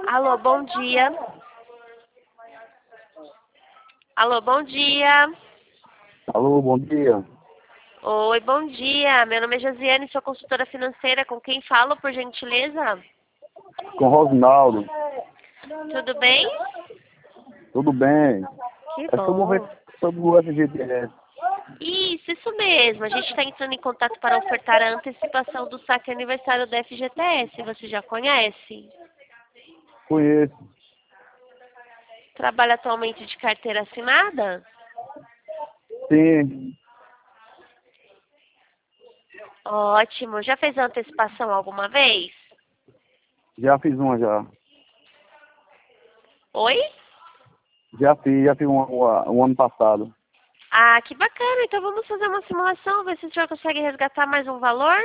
Alô, bom dia. Alô, bom dia. Alô, bom dia. Oi, bom dia. Meu nome é Josiane, sou consultora financeira. Com quem falo, por gentileza? Com Rosinaldo. Tudo bem? Tudo bem? Que É bom. sobre o FGTS. Isso mesmo. A gente está entrando em contato para ofertar a antecipação do saque aniversário da FGTS. Você já conhece? Conheço. Trabalha atualmente de carteira assinada? Sim, Ótimo. Já fez a antecipação alguma vez? já fiz uma já. Oi? Já fiz um ano passado. Ah, que bacana. Então vamos fazer uma simulação, ver se o senhor consegue resgatar mais um valor.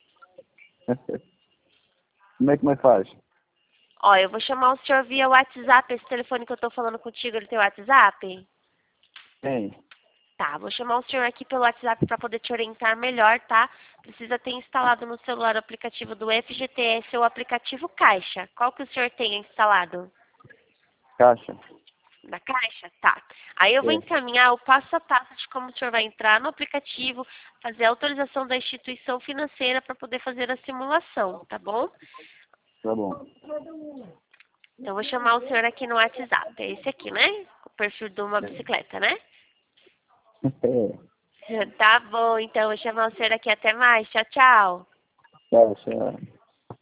Como é que nós faz? Ó, eu vou chamar o senhor via WhatsApp. Esse telefone que eu tô falando contigo, ele tem WhatsApp? Tem. Tá, vou chamar o senhor aqui pelo WhatsApp para poder te orientar melhor, tá? Precisa ter instalado no celular o aplicativo do FGTS ou o aplicativo Caixa. Qual que o senhor tem instalado? Caixa. Na Caixa? Tá. Aí eu vou É, encaminhar o passo a passo de como o senhor vai entrar no aplicativo, fazer a autorização da instituição financeira para poder fazer a simulação, tá bom? tá bom. Então, eu vou chamar o senhor aqui no WhatsApp. É esse aqui, né? O perfil de uma bicicleta, né? É, Tá bom, então. Vou chamar o senhor aqui. Até mais. Tchau, tchau. caixa.